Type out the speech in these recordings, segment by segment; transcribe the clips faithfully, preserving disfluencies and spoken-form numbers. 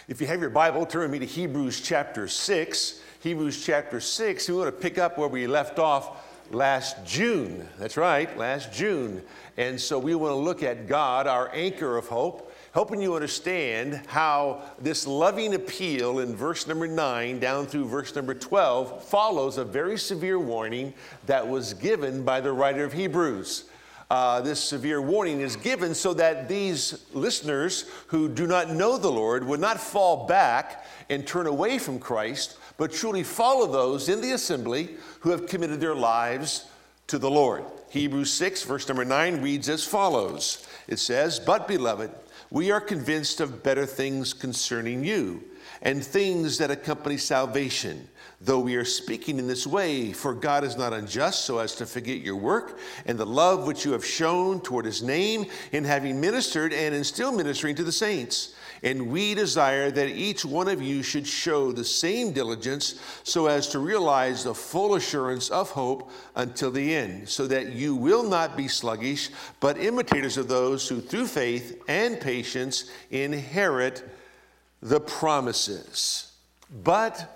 If you have your Bible, turn with me to Hebrews chapter six. Hebrews chapter six, we want to pick up where we left off last June. That's right, last June. And so we want to look at God, our anchor of hope, helping you understand how this loving appeal in verse number nine down through verse number twelve follows a very severe warning that was given by the writer of Hebrews. Uh, this severe warning is given so that these listeners who do not know the Lord would not fall back and turn away from Christ, but truly follow those in the assembly who have committed their lives to the Lord. Hebrews six, verse number nine reads as follows. It says, "But beloved, we are convinced of better things concerning you, and things that accompany salvation, though we are speaking in this way, for God is not unjust so as to forget your work and the love which you have shown toward his name in having ministered and in still ministering to the saints. And we desire that each one of you should show the same diligence so as to realize the full assurance of hope until the end, so that you will not be sluggish, but imitators of those who through faith and patience inherit the promises. But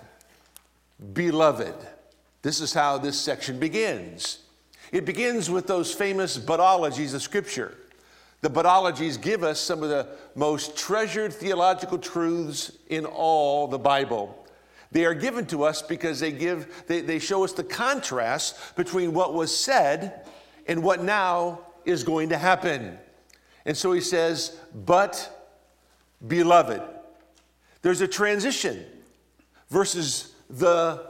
beloved," this is how this section begins. It begins with those famous butologies of Scripture. The butologies give us some of the most treasured theological truths in all the Bible. They are given to us because they give they, they show us the contrast between what was said and what now is going to happen. And so he says, "But beloved." There's a transition versus the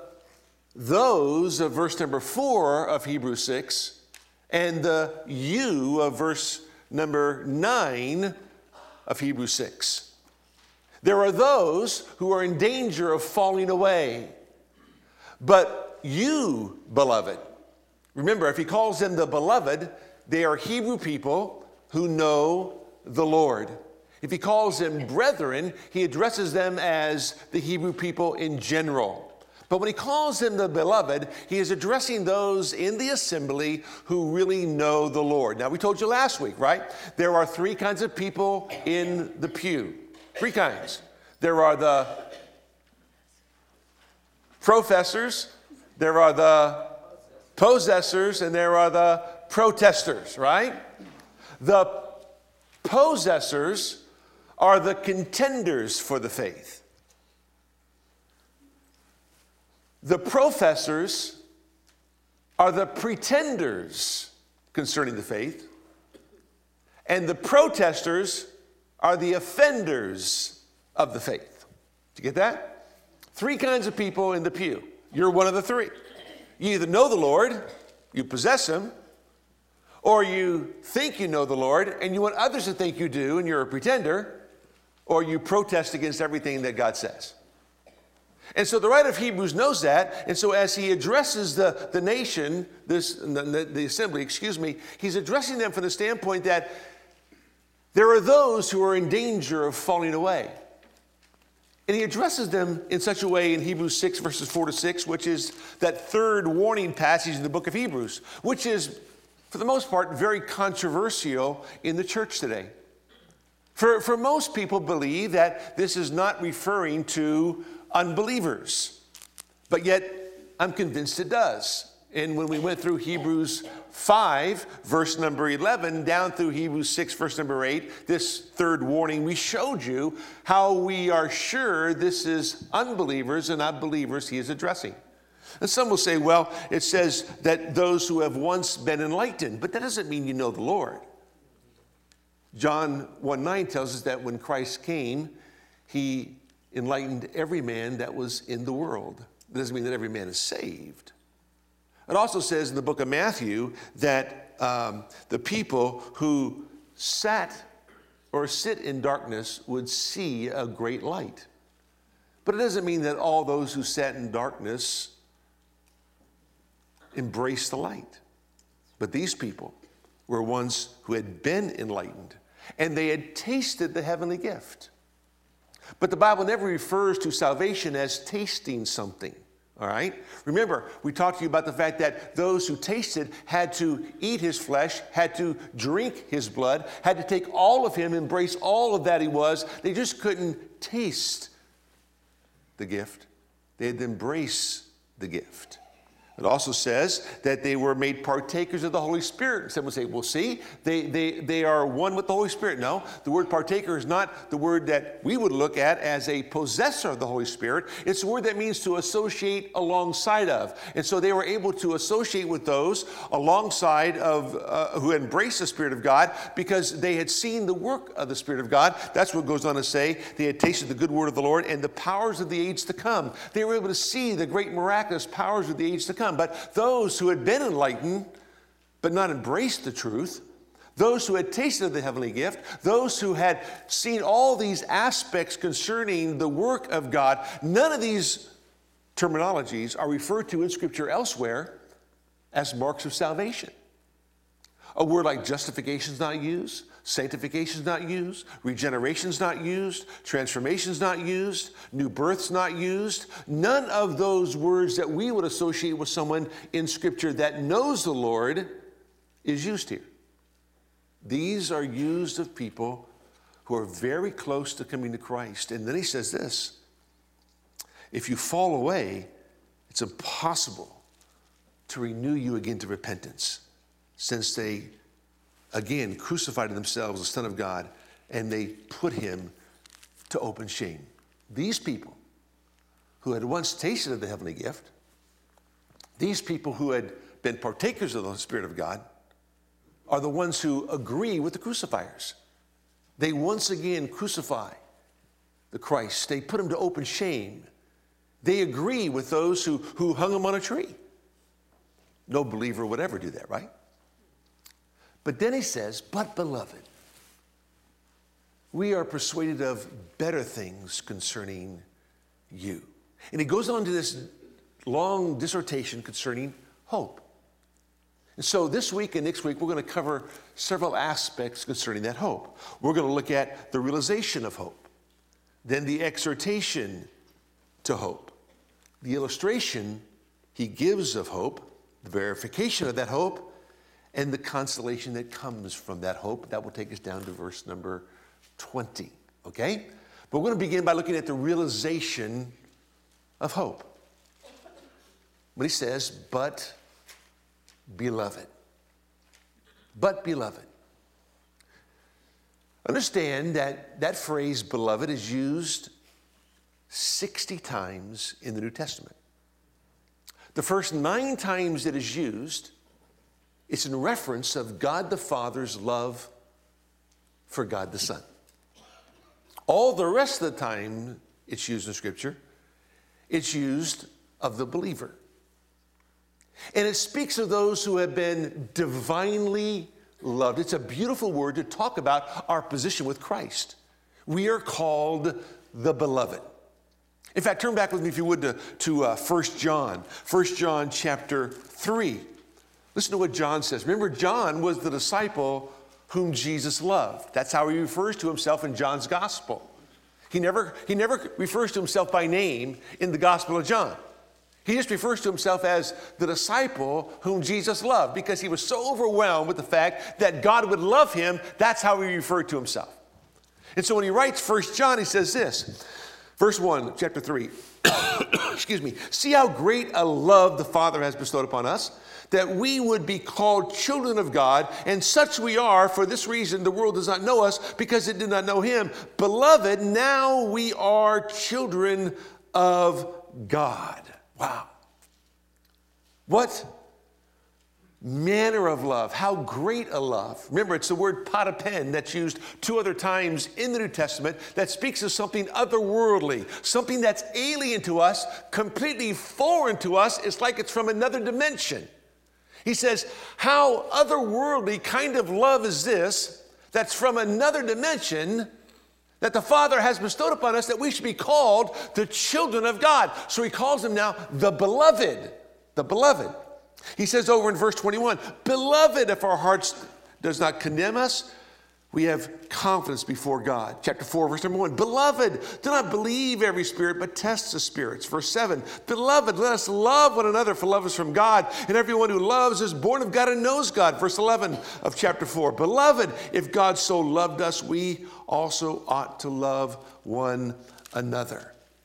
those of verse number four of Hebrews six and the you of verse number nine of Hebrews six. There are those who are in danger of falling away. But you, beloved, remember, if he calls them the beloved, they are Hebrew people who know the Lord. If he calls them brethren, he addresses them as the Hebrew people in general. But when he calls them the beloved, he is addressing those in the assembly who really know the Lord. Now, we told you last week, right? There are three kinds of people in the pew. Three kinds. There are the professors, there are the possessors, and there are the protesters, right? The possessors are the contenders for the faith. The professors are the pretenders concerning the faith. And the protesters are the offenders of the faith. Did you get that? Three kinds of people in the pew. You're one of the three. You either know the Lord, you possess him, or you think you know the Lord and you want others to think you do and you're a pretender, or you protest against everything that God says. And so the writer of Hebrews knows that, and so as he addresses the, the nation, this the, the assembly, excuse me, he's addressing them from the standpoint that there are those who are in danger of falling away. And he addresses them in such a way in Hebrews six, verses four to six, which is that third warning passage in the book of Hebrews, which is, for the most part, very controversial in the church today. For, for most people believe that this is not referring to unbelievers, but yet I'm convinced it does. And when we went through Hebrews five, verse number eleven, down through Hebrews six, verse number eight, this third warning, we showed you how we are sure this is unbelievers and not believers he is addressing. And some will say, well, it says that those who have once been enlightened, but that doesn't mean you know the Lord. John one nine tells us that when Christ came, he enlightened every man that was in the world. It doesn't mean that every man is saved. It also says in the book of Matthew that um, the people who sat or sit in darkness would see a great light. But it doesn't mean that all those who sat in darkness embrace the light. But these people were ones who had been enlightened, and they had tasted the heavenly gift. But the Bible never refers to salvation as tasting something, all right? Remember, we talked to you about the fact that those who tasted had to eat his flesh, had to drink his blood, had to take all of him, embrace all of that he was. They just couldn't taste the gift. They had to embrace the gift. It also says that they were made partakers of the Holy Spirit. Some would say, well, see, they, they, they are one with the Holy Spirit. No, the word partaker is not the word that we would look at as a possessor of the Holy Spirit. It's a word that means to associate alongside of. And so they were able to associate with those alongside of uh, who embraced the Spirit of God because they had seen the work of the Spirit of God. That's what goes on to say. They had tasted the good word of the Lord and the powers of the age to come. They were able to see the great miraculous powers of the age to come. But those who had been enlightened, but not embraced the truth, those who had tasted the heavenly gift, those who had seen all these aspects concerning the work of God, none of these terminologies are referred to in Scripture elsewhere as marks of salvation. A word like justification is not used, sanctification is not used, regeneration is not used, transformation is not used, new birth is not used. None of those words that we would associate with someone in Scripture that knows the Lord is used here. These are used of people who are very close to coming to Christ. And then he says this, if you fall away, it's impossible to renew you again to repentance, since they, again, crucified themselves, the Son of God, and they put him to open shame. These people who had once tasted of the heavenly gift, these people who had been partakers of the Spirit of God, are the ones who agree with the crucifiers. They once again crucify the Christ. They put him to open shame. They agree with those who, who hung him on a tree. No believer would ever do that, right? But then he says, but beloved, we are persuaded of better things concerning you. And he goes on to this long dissertation concerning hope. And so this week and next week, we're going to cover several aspects concerning that hope. We're going to look at the realization of hope, then the exhortation to hope, the illustration he gives of hope, the verification of that hope, and the consolation that comes from that hope. That will take us down to verse number twenty, okay? But we're going to begin by looking at the realization of hope. When he says, but beloved. But beloved. Understand that that phrase, beloved, is used sixty times in the New Testament. The first nine times it is used, it's in reference of God the Father's love for God the Son. All the rest of the time it's used in Scripture, it's used of the believer. And it speaks of those who have been divinely loved. It's a beautiful word to talk about our position with Christ. We are called the beloved. In fact, turn back with me, if you would, to, to uh, First John. First John chapter three. Listen to what John says. Remember, John was the disciple whom Jesus loved. That's how he refers to himself in John's gospel. He never, he never refers to himself by name in the Gospel of John. He just refers to himself as the disciple whom Jesus loved because he was so overwhelmed with the fact that God would love him. That's how he referred to himself. And so when he writes First John, he says this, verse one, chapter three, excuse me, see how great a love the Father has bestowed upon us, that we would be called children of God, and such we are. For this reason, the world does not know us because it did not know him. Beloved, now we are children of God. Wow. What manner of love, how great a love. Remember, it's the word patapen that's used two other times in the New Testament that speaks of something otherworldly, something that's alien to us, completely foreign to us. It's like it's from another dimension. He says, how otherworldly kind of love is this that's from another dimension that the Father has bestowed upon us, that we should be called the children of God. So he calls them now the beloved, the beloved. He says over in verse twenty-one, beloved, if our hearts does not condemn us, we have confidence before God. Chapter four, verse number one, beloved, do not believe every spirit, but test the spirits. Verse seven, beloved, let us love one another, for love is from God, and everyone who loves is born of God and knows God. Verse eleven of chapter four, beloved, if God so loved us, we also ought to love one another.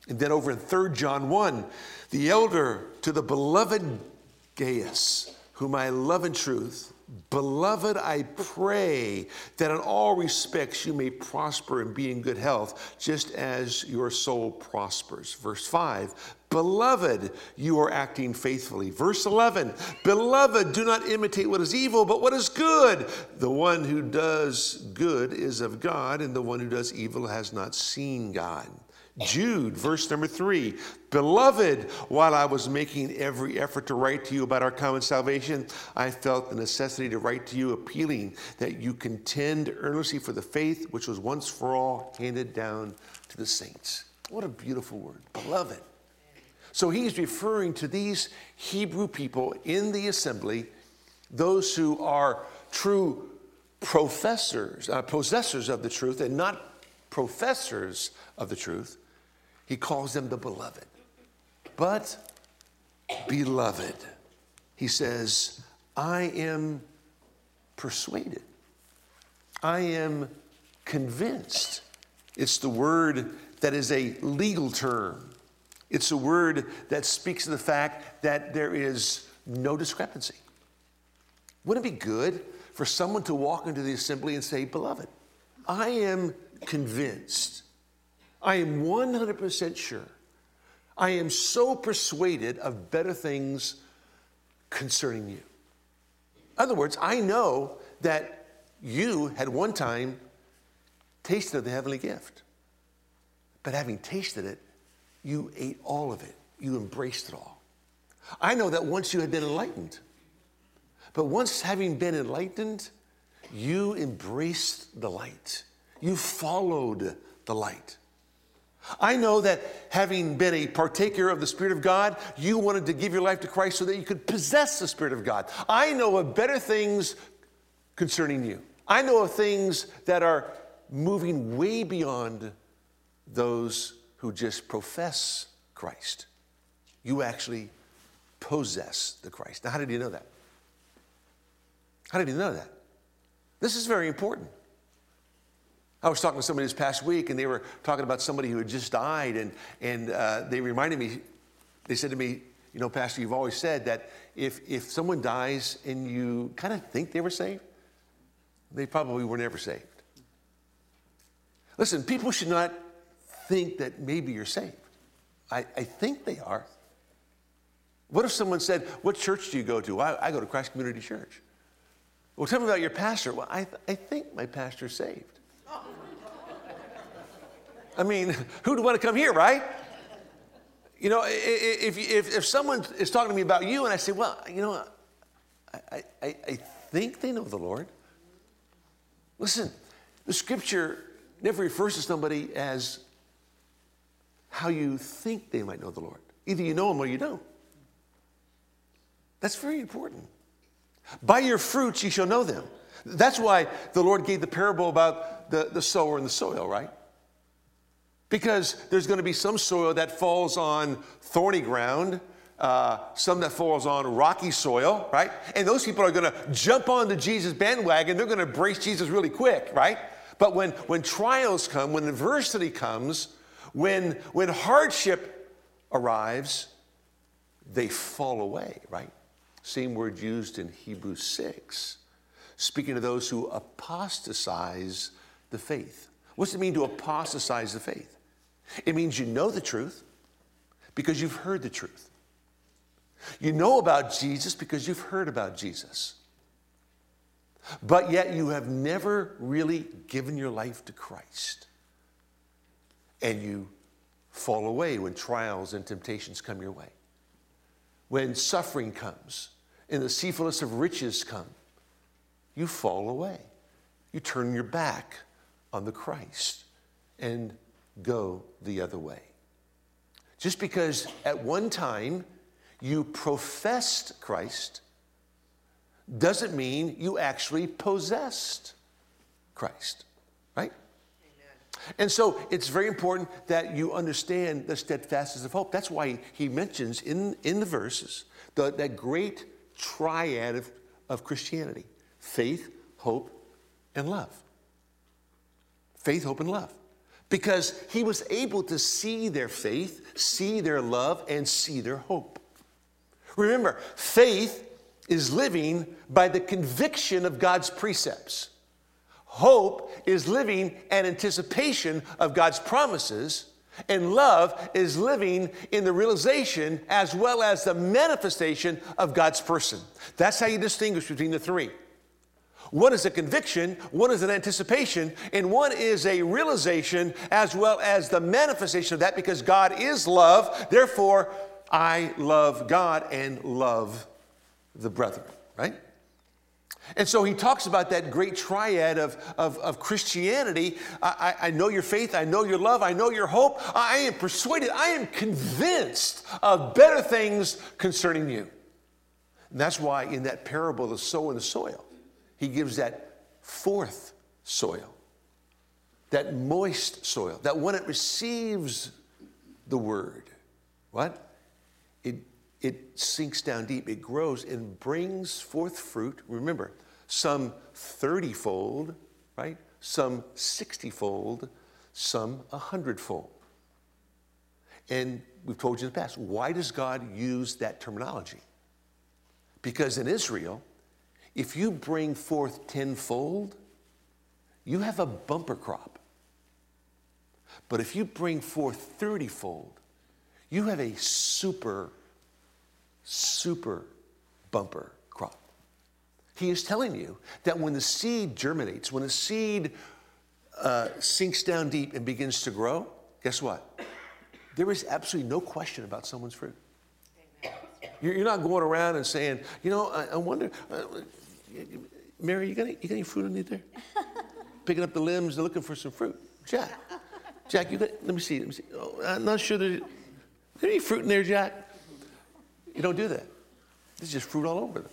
And then over in Third John one, the elder to the beloved Gaius, whom I love in truth, beloved, I pray that in all respects you may prosper and be in good health, just as your soul prospers. Verse five, beloved, you are acting faithfully. Verse eleven, beloved, do not imitate what is evil, but what is good. The one who does good is of God, and the one who does evil has not seen God. Jude, verse number three, beloved, while I was making every effort to write to you about our common salvation, I felt the necessity to write to you, appealing that you contend earnestly for the faith which was once for all handed down to the saints. What a beautiful word, beloved. So he's referring to these Hebrew people in the assembly, those who are true professors, uh, possessors of the truth and not professors of the truth. He calls them the beloved. But, beloved, he says, I am persuaded. I am convinced. It's the word that is a legal term. It's a word that speaks to the fact that there is no discrepancy. Wouldn't it be good for someone to walk into the assembly and say, beloved, I am convinced. I am one hundred percent sure. I am so persuaded of better things concerning you. In other words, I know that you had one time tasted of the heavenly gift. But having tasted it, you ate all of it. You embraced it all. I know that once you had been enlightened. But once having been enlightened, you embraced the light. You followed the light. I know that having been a partaker of the Spirit of God, you wanted to give your life to Christ so that you could possess the Spirit of God. I know of better things concerning you. I know of things that are moving way beyond those who just profess Christ. You actually possess the Christ. Now, how did you know that? How did you know that? This is very important. I was talking to somebody this past week, and they were talking about somebody who had just died, and, and uh, they reminded me, they said to me, you know, Pastor, you've always said that if, if someone dies and you kind of think they were saved, they probably were never saved. Listen, people should not think that maybe you're saved. I, I think they are. What if someone said, what church do you go to? I, I go to Christ Community Church. Well, tell me about your pastor. Well, I, th- I think my pastor's saved. I mean, who'd want to come here, right? You know, if, if, if someone is talking to me about you and I say, well, you know, I, I, I think they know the Lord. Listen, the scripture never refers to somebody as how you think they might know the Lord. Either you know him or you don't. That's very important. By your fruits you shall know them. That's why the Lord gave the parable about the, the sower and the soil, right? Because there's going to be some soil that falls on thorny ground, uh, some that falls on rocky soil, right? And those people are going to jump onto Jesus' bandwagon. They're going to embrace Jesus really quick, right? But when, when trials come, when adversity comes, when, when hardship arrives, they fall away, right? Same word used in Hebrews six, speaking of those who apostatize the faith. What's it mean to apostatize the faith? It means you know the truth because you've heard the truth. You know about Jesus because you've heard about Jesus. But yet you have never really given your life to Christ. And you fall away when trials and temptations come your way. When suffering comes and the deceitfulness of riches come, you fall away. You turn your back on the Christ and go the other way. Just because at one time you professed Christ doesn't mean you actually possessed Christ, right? Amen. And so it's very important that you understand the steadfastness of hope. That's why he mentions in, in the verses the, that great triad of, of Christianity: faith, hope, and love. Faith, hope, and love. because he was able to see their faith, see their love, and see their hope. Remember, faith is living by the conviction of God's precepts. Hope is living in anticipation of God's promises. And love is living in the realization as well as the manifestation of God's person. That's how you distinguish between the three. One is a conviction, one is an anticipation, and one is a realization as well as the manifestation of that, because God is love. Therefore, I love God and love the brethren, right? And so he talks about that great triad of, of, of Christianity. I, I know your faith, I know your love, I know your hope. I am persuaded, I am convinced of better things concerning you. And that's why in that parable of the sower and the soil, he gives that fourth soil, that moist soil, that when it receives the word, what? It, it sinks down deep, it grows and brings forth fruit. Remember, some thirty-fold, right? Some sixty-fold, some a hundred-fold. And we've told you in the past, why does God use that terminology? Because in Israel, if you bring forth tenfold, you have a bumper crop. But if you bring forth thirty-fold, you have a super, super bumper crop. He is telling you that when the seed germinates, when the seed uh, sinks down deep and begins to grow, guess what? There is absolutely no question about someone's fruit. You're, you're not going around and saying, you know, I, I wonder... Uh, Mary, you got, any, you got any fruit underneath there? Picking up the limbs, they're looking for some fruit. Jack, Jack, you got, let me see, let me see. Oh, I'm not sure there's, is there any fruit in there, Jack? You don't do that. There's just fruit all over them.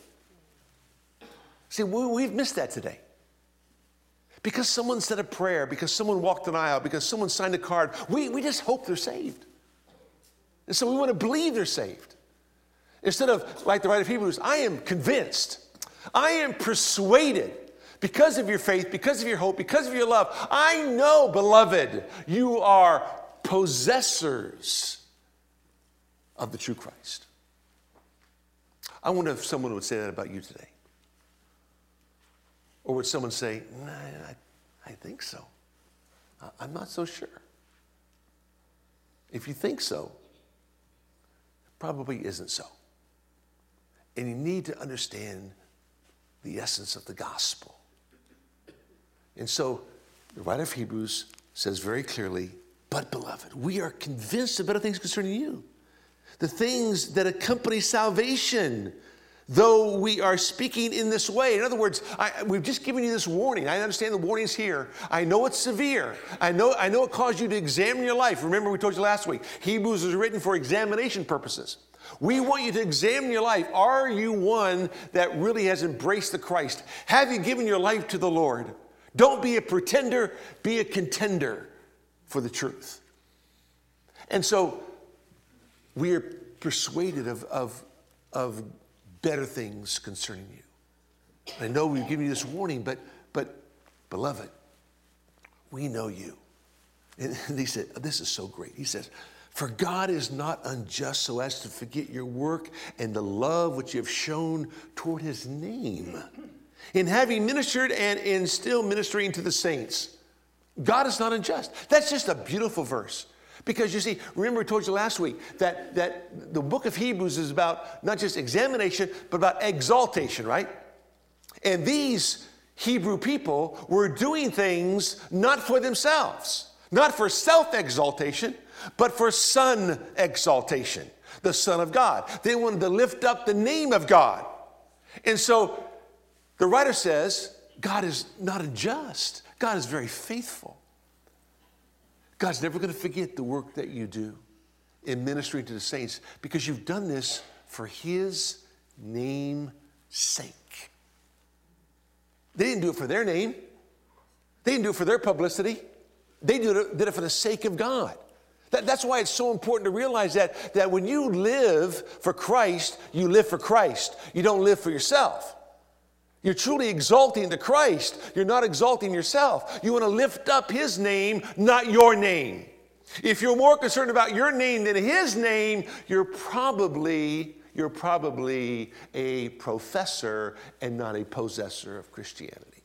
See, we, we've missed that today. Because someone said a prayer, because someone walked an aisle, because someone signed a card, we, we just hope they're saved. And so we want to believe they're saved. Instead of, like the writer of Hebrews, I am convinced, I am persuaded, because of your faith, because of your hope, because of your love, I know, beloved, you are possessors of the true Christ. I wonder if someone would say that about you today. Or would someone say, nah, I, I think so. I'm not so sure. If you think so, it probably isn't so. And you need to understand the essence of the gospel. And so the writer of Hebrews says very clearly, but beloved, we are convinced of better things concerning you. The things that accompany salvation, though we are speaking in this way. In other words, I, we've just given you this warning. I understand the warning's here. I know it's severe. I know, I know it caused you to examine your life. Remember we told you last week, Hebrews was written for examination purposes. We want you to examine your life. Are you one that really has embraced the Christ? Have you given your life to the Lord? Don't be a pretender, be a contender for the truth. And so we are persuaded of, of, of better things concerning you. I know we've given you this warning, but, but beloved, we know you. And he said, this is so great. He says, for God is not unjust so as to forget your work and the love which you have shown toward his name, in having ministered and in still ministering to the saints. God is not unjust. That's just a beautiful verse. Because you see, remember we told you last week that, that the book of Hebrews is about not just examination, but about exaltation, right? And these Hebrew people were doing things not for themselves, not for self-exaltation, but for son exaltation, the Son of God. They wanted to lift up the name of God. And so the writer says, God is not unjust. God is very faithful. God's never going to forget the work that you do in ministering to the saints, because you've done this for his name's sake. They didn't do it for their name. They didn't do it for their publicity. They did it, did it for the sake of God. That, that's why it's so important to realize that, that when you live for Christ, you live for Christ. You don't live for yourself. You're truly exalting the Christ. You're not exalting yourself. You want to lift up his name, not your name. If you're more concerned about your name than his name, you're probably, you're probably a professor and not a possessor of Christianity.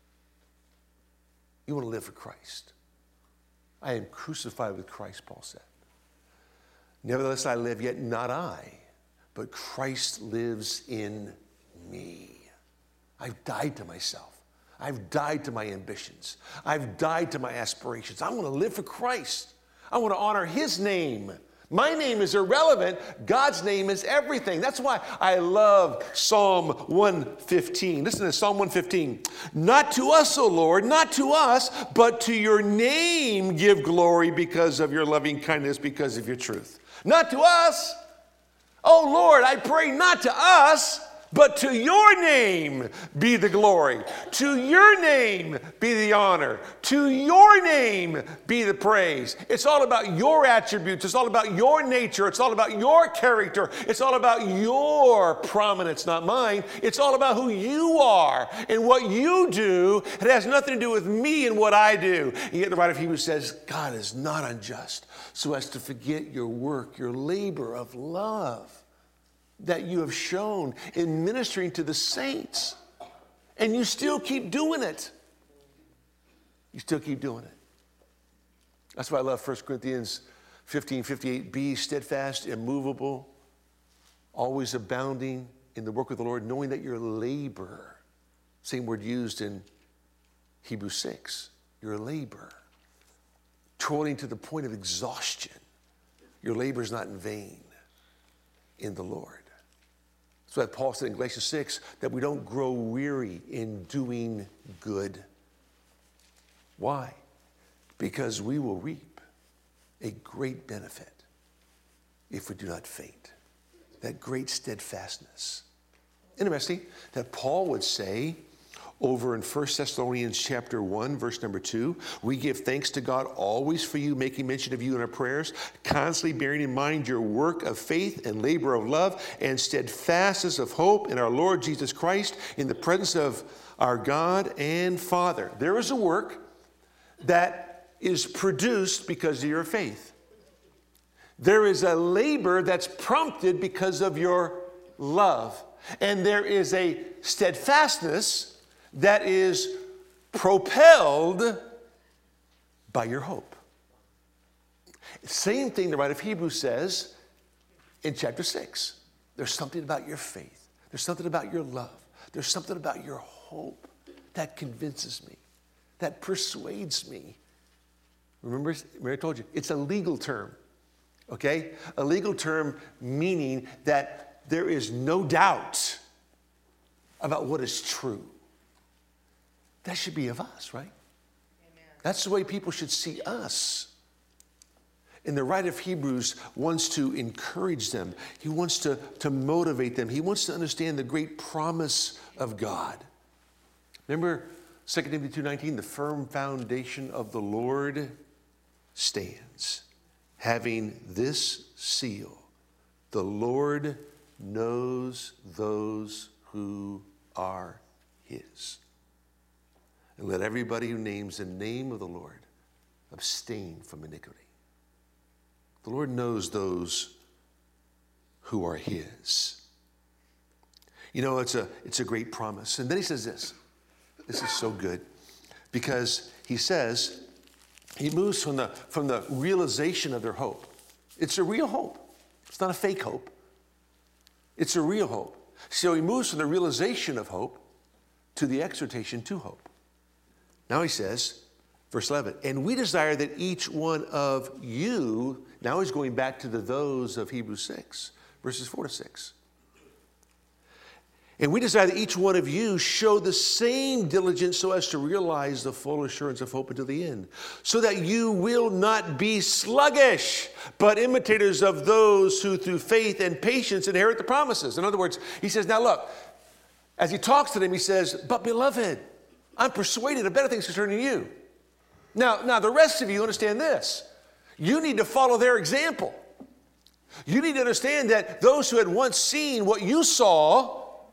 You want to live for Christ. I am crucified with Christ, Paul said. Nevertheless, I live, yet not I, but Christ lives in me. I've died to myself. I've died to my ambitions. I've died to my aspirations. I want to live for Christ. I want to honor his name. My name is irrelevant. God's name is everything. That's why I love Psalm one fifteen. Listen to Psalm one fifteen. Not to us, O Lord, not to us, but to your name give glory because of your loving kindness, because of your truth. Not to us. Oh Lord, I pray not to us, but to your name be the glory. To your name be the honor. To your name be the praise. It's all about your attributes. It's all about your nature. It's all about your character. It's all about your prominence, not mine. It's all about who you are and what you do. It has nothing to do with me and what I do. And yet the writer of Hebrews says, God is not unjust so as to forget your work, your labor of love that you have shown in ministering to the saints. And you still keep doing it. You still keep doing it. That's why I love First Corinthians fifteen fifty-eight. Be steadfast, immovable, always abounding in the work of the Lord, knowing that your labor, same word used in Hebrews six, your labor, toiling to the point of exhaustion. Your labor is not in vain in the Lord. That's why Paul said in Galatians six that we don't grow weary in doing good. Why? Because we will reap a great benefit if we do not faint. That great steadfastness. Interesting that Paul would say over in First Thessalonians chapter one, verse number two, we give thanks to God always for you, making mention of you in our prayers, constantly bearing in mind your work of faith and labor of love and steadfastness of hope in our Lord Jesus Christ in the presence of our God and Father. There is a work that is produced because of your faith. There is a labor that's prompted because of your love. And there is a steadfastness that is propelled by your hope. Same thing the writer of Hebrews says in chapter six. There's something about your faith. There's something about your love. There's something about your hope that convinces me, that persuades me. Remember, remember I told you, it's a legal term, okay? A legal term meaning that there is no doubt about what is true. That should be of us, right? Amen. That's the way people should see us. And the writer of Hebrews wants to encourage them. He wants to, to motivate them. He wants to understand the great promise of God. Remember Second Timothy two nineteen, the firm foundation of the Lord stands, having this seal. The Lord knows those who are his. And let everybody who names the name of the Lord abstain from iniquity. The Lord knows those who are his. You know, it's a, it's a great promise. And then he says this. This is so good. Because he says, he moves from the, from the realization of their hope. It's a real hope. It's not a fake hope. It's a real hope. So he moves from the realization of hope to the exhortation to hope. Now he says, verse eleven, and we desire that each one of you, now he's going back to the those of Hebrews six, verses four to six. And we desire that each one of you show the same diligence so as to realize the full assurance of hope until the end, so that you will not be sluggish, but imitators of those who through faith and patience inherit the promises. In other words, he says, now look, as he talks to them, he says, but beloved, I'm persuaded of better things concerning you. Now, now, the rest of you understand this. You need to follow their example. You need to understand that those who had once seen what you saw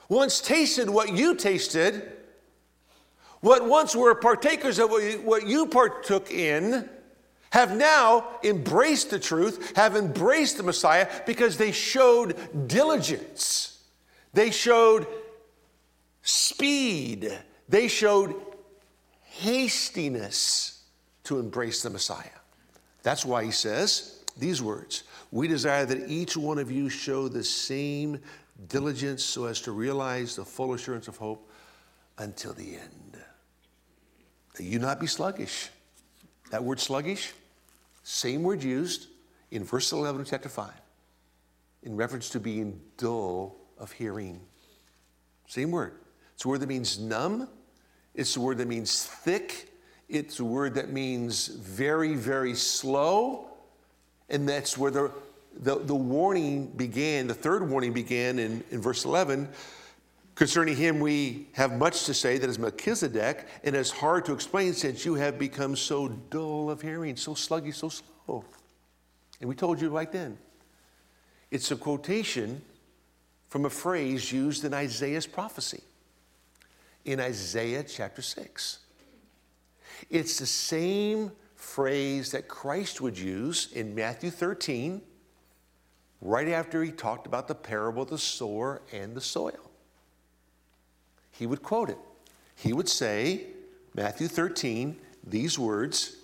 once tasted what you tasted, what once were partakers of what you partook in, have now embraced the truth, have embraced the Messiah because they showed diligence. They showed speed. They showed hastiness to embrace the Messiah. That's why he says these words, we desire that each one of you show the same diligence so as to realize the full assurance of hope until the end. That you not be sluggish. That word sluggish, same word used in verse eleven of chapter five in reference to being dull of hearing. Same word. It's a word that means numb. It's a word that means thick. It's a word that means very, very slow. And that's where the, the, the warning began, the third warning began in, in verse eleven. Concerning him we have much to say, that is Melchizedek, and it's hard to explain since you have become so dull of hearing, so sluggish, so slow. And we told you right then. It's a quotation from a phrase used in Isaiah's prophecy. In Isaiah chapter six. It's the same phrase that Christ would use in Matthew thirteen, right after he talked about the parable of the sower and the soil. He would quote it. He would say, Matthew thirteen, these words,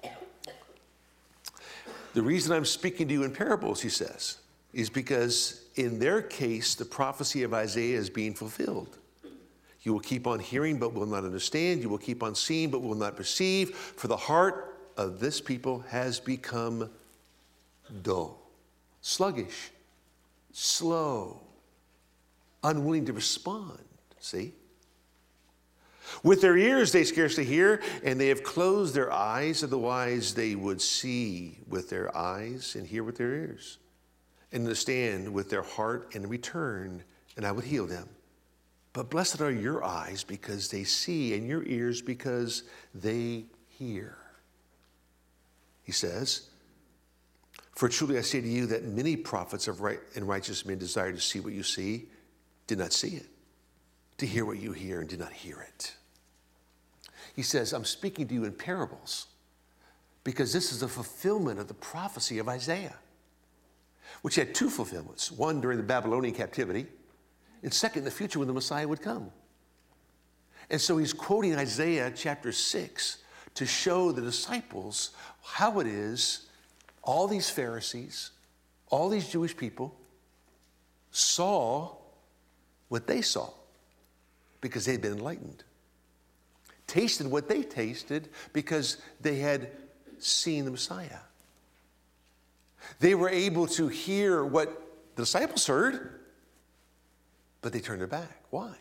the reason I'm speaking to you in parables, he says, is because in their case, the prophecy of Isaiah is being fulfilled. You will keep on hearing, but will not understand. You will keep on seeing, but will not perceive. For the heart of this people has become dull, sluggish, slow, unwilling to respond. See? With their ears they scarcely hear, and they have closed their eyes. Otherwise they would see with their eyes and hear with their ears, and understand with their heart and return, and I would heal them. But blessed are your eyes because they see, and your ears because they hear. He says, for truly I say to you that many prophets of right and righteous men desire to see what you see, did not see it, to hear what you hear and did not hear it. He says, I'm speaking to you in parables because this is a fulfillment of the prophecy of Isaiah, which had two fulfillments. One during the Babylonian captivity, and second, in the future when the Messiah would come. And so he's quoting Isaiah chapter six to show the disciples how it is all these Pharisees, all these Jewish people saw what they saw because they'd been enlightened. Tasted what they tasted because they had seen the Messiah. They were able to hear what the disciples heard, but they turned their back. Why?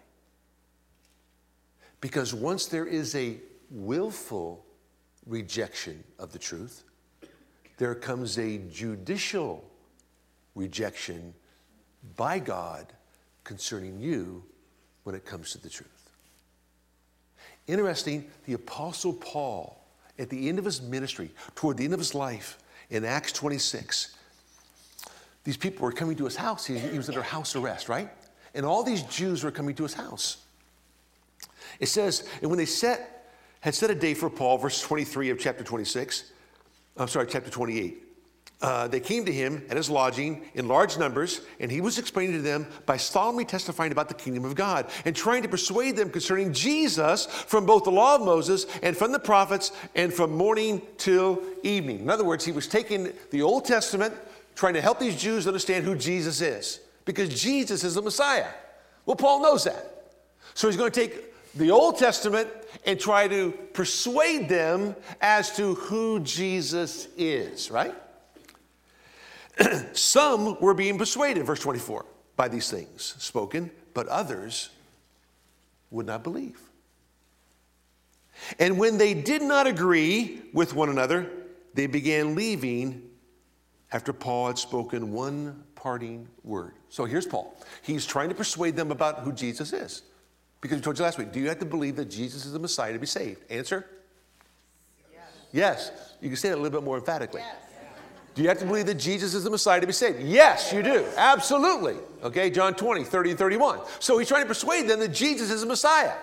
Because once there is a willful rejection of the truth, there comes a judicial rejection by God concerning you when it comes to the truth. Interesting, the Apostle Paul, at the end of his ministry, toward the end of his life, in Acts twenty-six, these people were coming to his house. He, he was under house arrest, right? And all these Jews were coming to his house. It says, and when they set, had set a day for Paul, verse twenty-three of chapter twenty-six, I'm sorry, chapter twenty-eight, uh, they came to him at his lodging in large numbers, and he was explaining to them by solemnly testifying about the kingdom of God and trying to persuade them concerning Jesus from both the law of Moses and from the prophets and from morning till evening. In other words, he was taking the Old Testament, trying to help these Jews understand who Jesus is, because Jesus is the Messiah. Well, Paul knows that. So he's going to take the Old Testament and try to persuade them as to who Jesus is, right? Some were being persuaded, verse twenty-four, by these things spoken, but others would not believe. And when they did not agree with one another, they began leaving after Paul had spoken one parting word. So here's Paul. He's trying to persuade them about who Jesus is. Because we told you last week, do you have to believe that Jesus is the Messiah to be saved? Answer? Yes. Yes. You can say that a little bit more emphatically. Yes. Do you have to believe that Jesus is the Messiah to be saved? Yes, you do. Absolutely. Okay, John twenty, thirty, and thirty-one. So he's trying to persuade them that Jesus is the Messiah.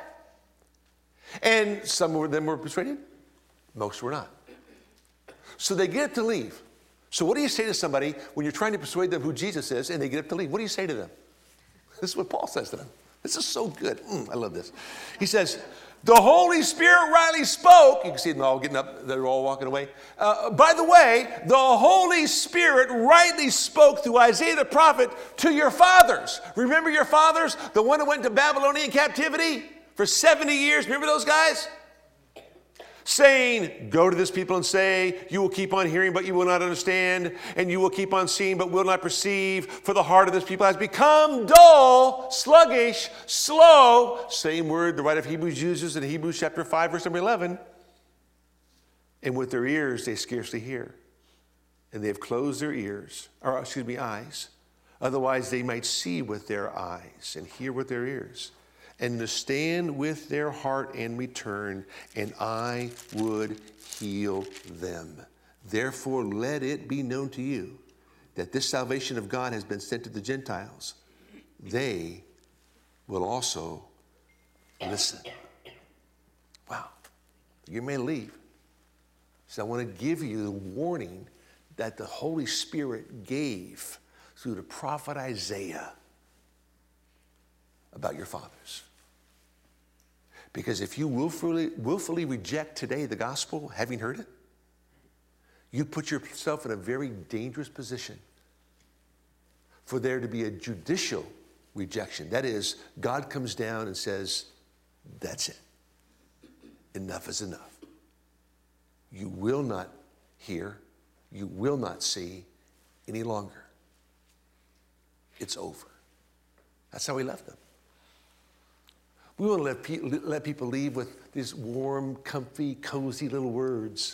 And some of them were persuaded. Most were not. So they get up to leave. So what do you say to somebody when you're trying to persuade them who Jesus is and they get up to leave? What do you say to them? This is what Paul says to them. This is so good. Mm, I love this. He says, the Holy Spirit rightly spoke. You can see them all getting up. They're all walking away. Uh, by the way, the Holy Spirit rightly spoke through Isaiah the prophet to your fathers. Remember your fathers? The one who went to Babylonian captivity for seventy years. Remember those guys? Saying, go to this people and say, you will keep on hearing, but you will not understand, and you will keep on seeing, but will not perceive, for the heart of this people has become dull, sluggish, slow. Same word the writer of Hebrews uses in Hebrews chapter five, verse number eleven. And with their ears they scarcely hear, and they have closed their ears, or excuse me, eyes. Otherwise they might see with their eyes and hear with their ears, and understand with their heart and return, and I would heal them. Therefore, let it be known to you that this salvation of God has been sent to the Gentiles. They will also listen. Wow. You may leave. So I want to give you the warning that the Holy Spirit gave through the prophet Isaiah about your fathers. Because if you willfully, willfully reject today the gospel, having heard it, you put yourself in a very dangerous position for there to be a judicial rejection. That is, God comes down and says, that's it. Enough is enough. You will not hear, you will not see any longer. It's over. That's how he left them. We want to let, pe- let people leave with these warm, comfy, cozy little words.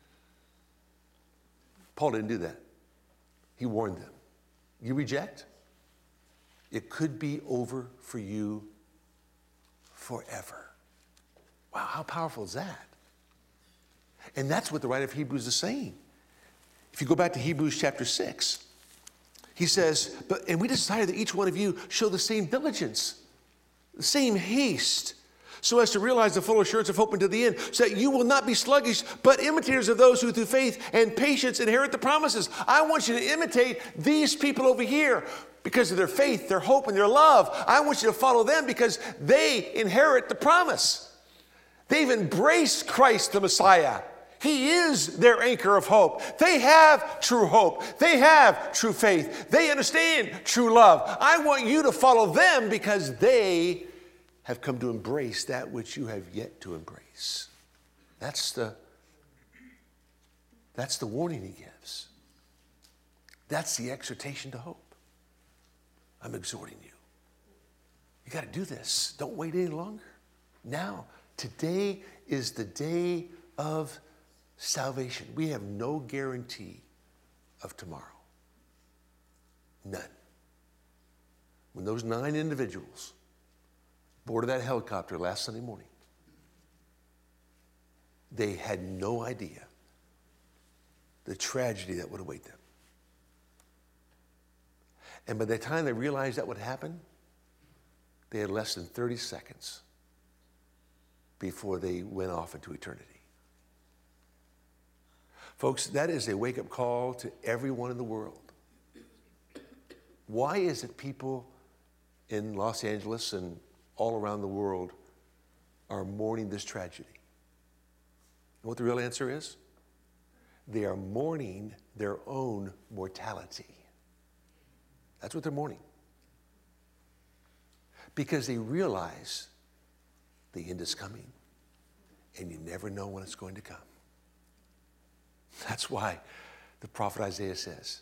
Paul didn't do that. He warned them. You reject, it could be over for you forever. Wow, how powerful is that? And that's what the writer of Hebrews is saying. If you go back to Hebrews chapter six, he says, "But and we desire that each one of you show the same diligence, the same haste, so as to realize the full assurance of hope unto the end, so that you will not be sluggish, but imitators of those who through faith and patience inherit the promises." I want you to imitate these people over here because of their faith, their hope, and their love. I want you to follow them because they inherit the promise. They've embraced Christ the Messiah. He is their anchor of hope. They have true hope. They have true faith. They understand true love. I want you to follow them because they have come to embrace that which you have yet to embrace. That's the, that's the warning he gives. That's the exhortation to hope. I'm exhorting you. You got to do this. Don't wait any longer. Now, today is the day of salvation. We have no guarantee of tomorrow. None. When those nine individuals boarded that helicopter last Sunday morning, they had no idea the tragedy that would await them. And by the time they realized that would happen, they had less than thirty seconds before they went off into eternity. Folks, that is a wake-up call to everyone in the world. Why is it people in Los Angeles and all around the world are mourning this tragedy? And what the real answer is? They are mourning their own mortality. That's what they're mourning. Because they realize the end is coming, and you never know when it's going to come. That's why the prophet Isaiah says,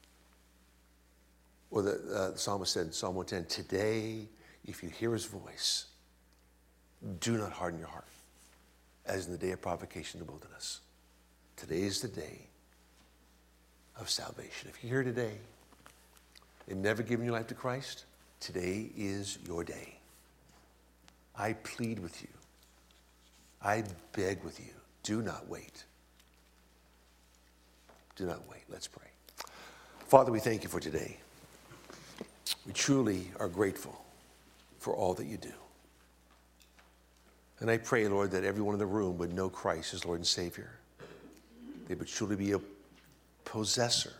or the, uh, the psalmist said in Psalm one ten, today, if you hear his voice, do not harden your heart, as in the day of provocation in the wilderness. Today is the day of salvation. If you're here today and never given your life to Christ, today is your day. I plead with you. I beg with you. Do not wait. Do not wait. Let's pray. Father, we thank you for today. We truly are grateful for all that you do. And I pray, Lord, that everyone in the room would know Christ as Lord and Savior. They would truly be a possessor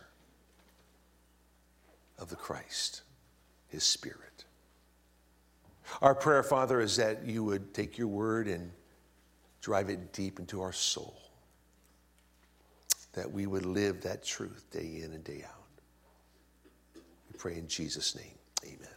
of the Christ, his Spirit. Our prayer, Father, is that you would take your word and drive it deep into our soul, that we would live that truth day in and day out. We pray in Jesus' name, amen.